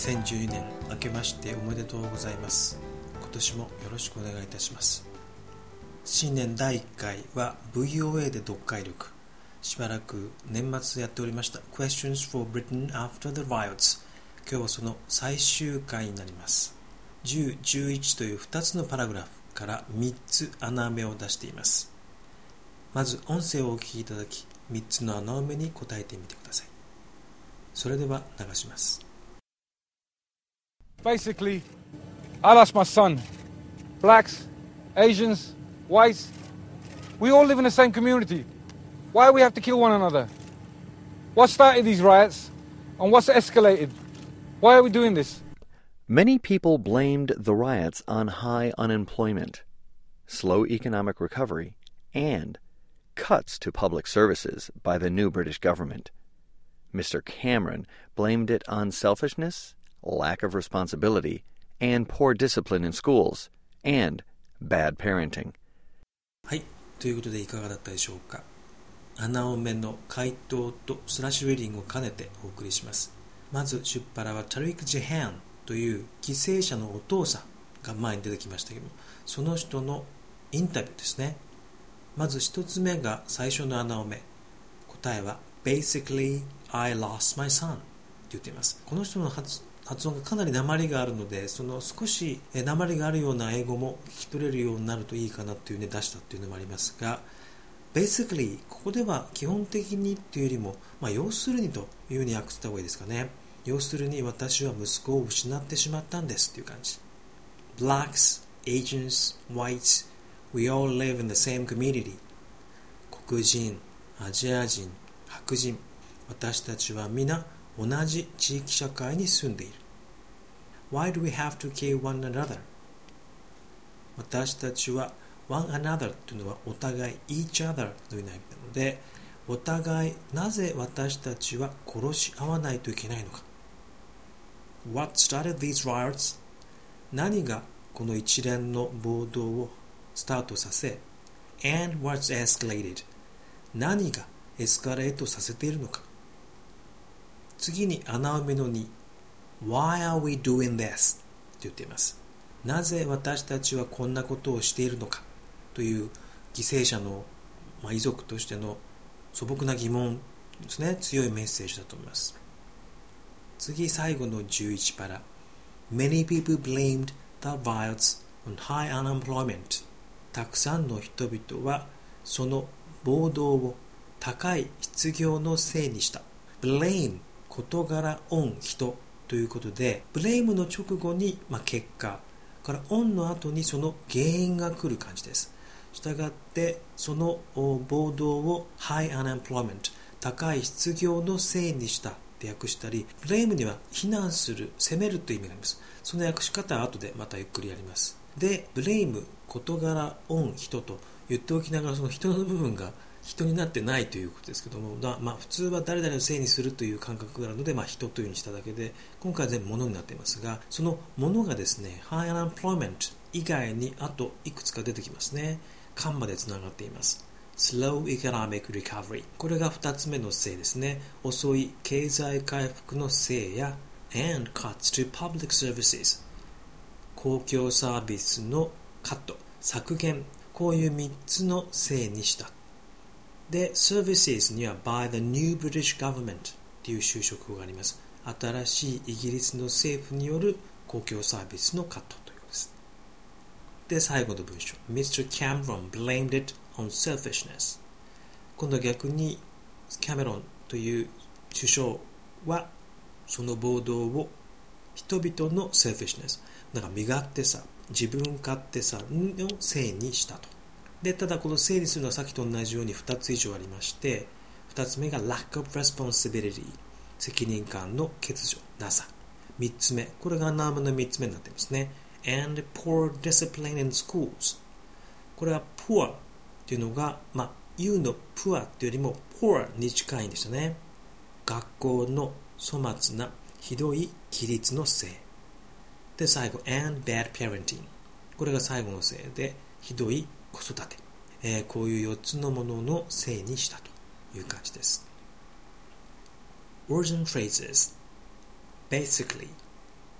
2012年明けましておめでとうございます。今年もよろしくお願いいたします。新年第1回は VOA で読解力、しばらく年末やっておりました Questions for Britain After the Riots。 今日はその最終回になります。10、11という2つのパラグラフから3つ穴埋めを出しています。まず音声をお聞きいただき、3つの穴埋めに答えてみてください。それでは流します。 Basically, I lost my son. Blacks, Asians, whites, we all live in the same community. Why do we have to kill one another? What started these riots and what's escalated? Why are we doing this? Many people blamed the riots on high unemployment, slow economic recovery, and cuts to public services by the new British government. Mr. Cameron blamed it on selfishness, lack of responsibility, and poor discipline in schools, and bad parenting. はい、ということでいかがだったでしょうか。穴埋めの回答とスラッシュウェディングを兼ねてお送りします。まず出腹はタリク・ジェハンという犠牲者のお父さんが前に出てきましたけども、その人のインタビューですね。まず一つ目が最初の穴埋め、答えは Basically, I lost my son って言っています。この人の発音がかなり訛りがあるので、その少し訛りがあるような英語も聞き取れるようになるといいかなというね、出したっていうのもありますが、Basically ここでは基本的にというよりも、要するにというふうに訳した方がいいですかね。要するに私は息子を失ってしまったんですという感じ。Blacks, Asians, Whites, we all live in the same community. 黒人、アジア人、白人、私たちは皆同じ地域社会に住んでいる。Why do we have to kill one another? 私たちは one another というのはお互い each other のような意味なので、お互いなぜ私たちは殺し合わないといけないのか。What started these riots? 何がこの一連の暴動をスタートさせ、and what's escalated? 何がエスカレートさせているのか。次に穴埋めの2、Why are we doing this? と言っています。なぜ私たちはこんなことをしているのかという犠牲者の、遺族としての素朴な疑問ですね。強いメッセージだと思います。次、最後の11パラ。Many people blamed the riots on high unemployment. たくさんの人々はその暴動を高い失業のせいにした。blame 事柄 on 人ということで、blame の直後に、結果から on の後にその原因が来る感じです。したがってその暴動を high unemployment 高い失業のせいにしたって訳したり、blame には非難する、責めるという意味があります。その訳し方は後でまたゆっくりやります。で、blame 事柄 on 人と言っておきながら、その人の部分が人になってないということですけども、普通は誰々のせいにするという感覚があるので、人というふうにしただけで、今回は全部物になっていますが、その物がですね、high unemployment 以外にあといくつか出てきますね。間までつながっています。slow economic recovery、 これが2つ目のせいですね。遅い経済回復のせいや and cuts to public services、 公共サービスのカット、削減、こういう3つのせいにした。で、services には by the new British government という修飾語があります。新しいイギリスの政府による公共サービスのカットということです。で、最後の文章。Mr. Cameron blamed it on selfishness。 今度は逆にキャメロンという首相はその暴動を人々の selfishness、 身勝手さ、自分勝手さのせいにしたと。で、ただこの整理するのはさっきと同じように2つ以上ありまして、2つ目が lack of responsibility、 責任感の欠如、なさ。3つ目、これが穴埋めの3つ目になっていますね。and poor discipline in schools。 これは poor というのが、U の poor というよりも poor に近いんでしたね。学校の粗末なひどい規律のせいで、最後 and bad parenting、 これが最後のせいでひどい子育て、こういう4つのもののせいにしたという感じです。 Words and phrases. Basically,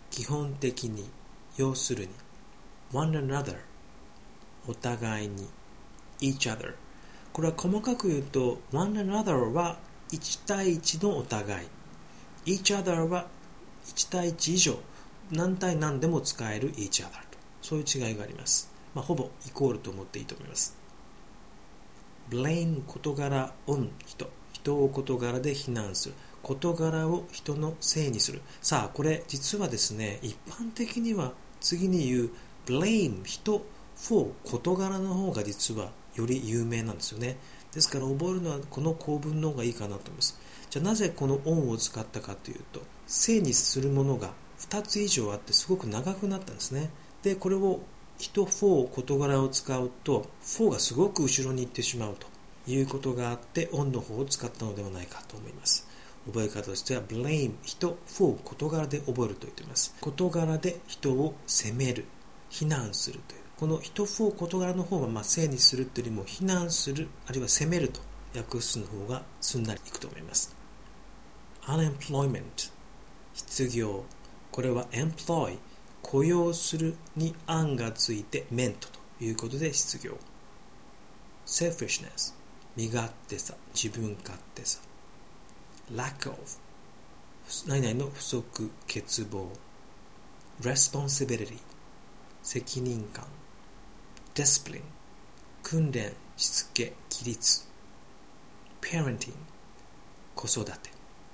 基本的に、要するに one another お互いに each other これは細かく言うと one another は1対1のお互い each other は1対1以上何対何でも使える each other とそういう違いがあります、ほぼイコールと思っていいと思います。 blame 事柄 on 人を事柄で非難する事柄を人のせいにする。さあこれ実はですね一般的には次に言う blame 人 for 事柄の方が実はより有名なんですよね。ですから覚えるのはこの構文の方がいいかなと思います。じゃあなぜこの on を使ったかというとせいにするものが2つ以上あってすごく長くなったんですね。でこれを人 for 事柄を使うと for がすごく後ろに行ってしまうということがあって on の方を使ったのではないかと思います。覚え方としては blame 人 for 事柄で覚えると言っています。事柄で人を責める非難するというこの人 for 事柄の方はせいにするというよりも非難するあるいは責めると訳すの方がすんなりいくと思います。 unemployment 失業これは employ 雇用するに案がついて meant ということで失業。 selfishness 身勝手さ自分勝手さ。 lack of 何々の不足欠乏。 responsibility 責任感。 discipline 訓練しつけ規律。 parenting 子育て。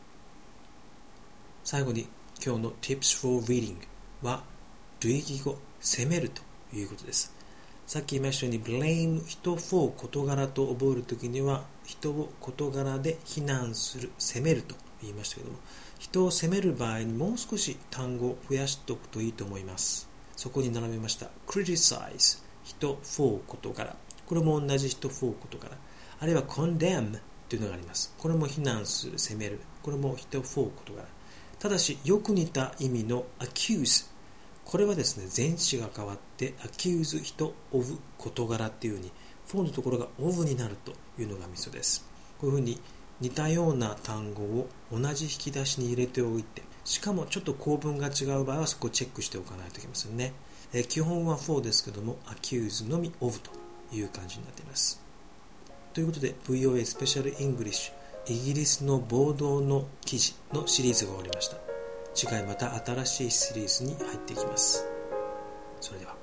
最後に今日の tips for reading は類義語責めるということです。さっき言いましたように blame 人 for 事柄と覚えるときには人を事柄で非難する責めると言いましたけども人を責める場合にもう少し単語を増やしておくといいと思います。そこに並べました criticize 人 for 事柄これも同じ人 for 事柄あるいは condemn というのがあります。これも非難する責めるこれも人 for 事柄。ただしよく似た意味の accuseこれはですね前置詞が変わって accuse 人 of 事柄っていう風に for のところが of になるというのがミソです。こういう風に似たような単語を同じ引き出しに入れておいてしかもちょっと構文が違う場合はそこをチェックしておかないといけませんね。基本は for ですけども accuse のみ of という感じになっています。ということで VOA スペシャルイングリッシュイギリスの暴動の記事のシリーズが終わりました。次回また新しいシリーズに入っていきます。それでは。